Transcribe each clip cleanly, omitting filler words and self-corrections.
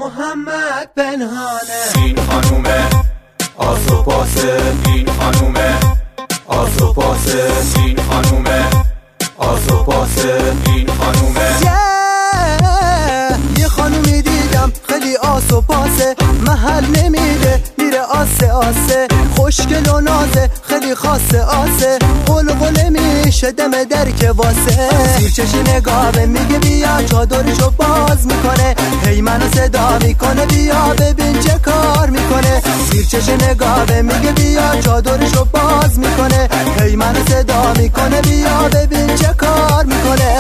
محمد پنهانه. این خانومه آسو پاسه، این خانومه آسو پاسه، این خانومه آسو پاسه، این خانومه. یه خانومی دیدم خیلی آسو پاسه، محل نمیده میره آسه آسه، خوشگل و نازه خیلی خاصه آسه، قلقله میشه دم در که واسه. زیر چشی نگاهه میگه بیا، چادرشو باز میکنه، هی منو صدا میکنه بیا ببین چه کار میکنه. زیر چشی نگاهه میگه بیا، چادرشو باز میکنه، هی منو صدا میکنه بیا ببین چه کار میکنه.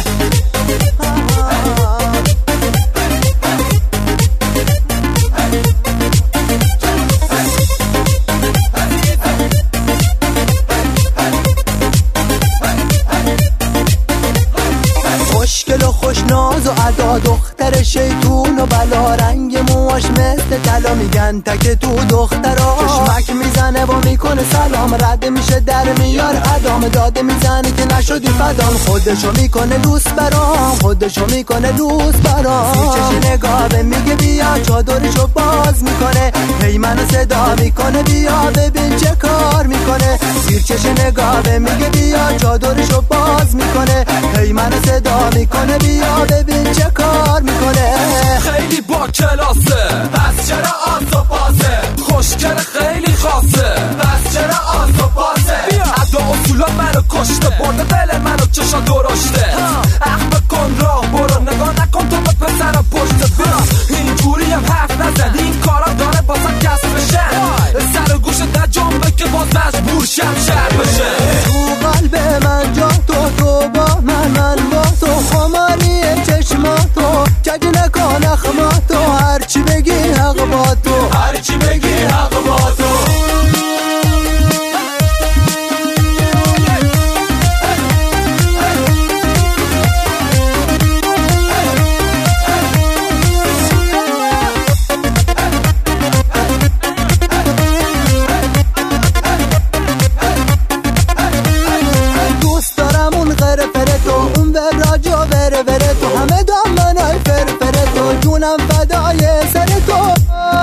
خوشگل و خوشناز و ادا، دختر شیطون و بلا، رنگ موهاش مثل طلا، میگن تک تو دخترا. چشمک میزنه و میکنه سلام، رد میشه در میار ادام، داده میزنه که نشدی فدام، خودشو میکنه لوس برام، خودشو میکنه لوس برام. زیر چشی نگاهه میگه بیا، چادرشو باز میکنه، هی منو صدا میکنه بیا ببین چه کار میکنه. زیر چشی نگاهه میگه بیا، چادرشو باز میکنه، هی منو صدا میکنه بیا ببین چه کار میکنه. خیلی با کلاسه پس چرا آسو پاسه، خوشگل خیلی خاصه پس چرا آسو پاسه. ادا اصولا منو کشته، برده دل منو چشا درشته، احمد کن راه برو، نگاه نکن تو به پسرم پشت بیا. اینجوری هم حرف نزن، این کارا داره بازم کس بشه، سر گوش در جنبه که باز مجبور شم شر بشه. تو قلب من جا تو با من با تو، خماری چشماتو کج نکن اخماتو، هرچی بگی حق با تو، هرچی بگی حق با تو. دوست دارم اون غرفره تو، اون وراجا بره بره تو، همه دامنای فرفره تو، جونم فدای سر تو.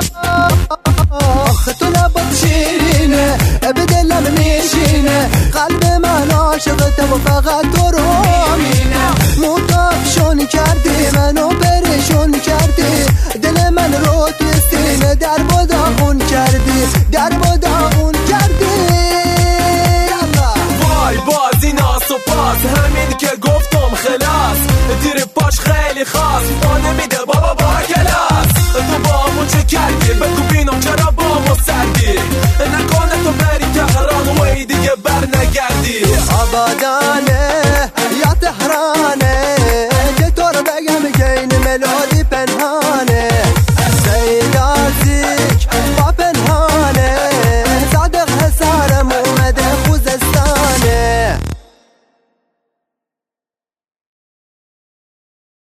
آخه تو لبات شیرینه به دلم میشینه، قلب من عاشقته و فقط تو رو مینه. متافشون کردی منو پریشون کردی، دل من رو توی سینه در و داغون کردی، در و داغون کردی. وای باز این آسو پاس، همین که گفتم خلاص، دیر پاش خیلی خاص، ما نمیده بابا با کلاس. تو با همون چه کردی بگو بینم چرا با همون سردی، نکنه تو بری تهران و ای دیگه بر نگردی. آبادانه یا تهرانه، که تو رو بگم که این ملودی پنهانه.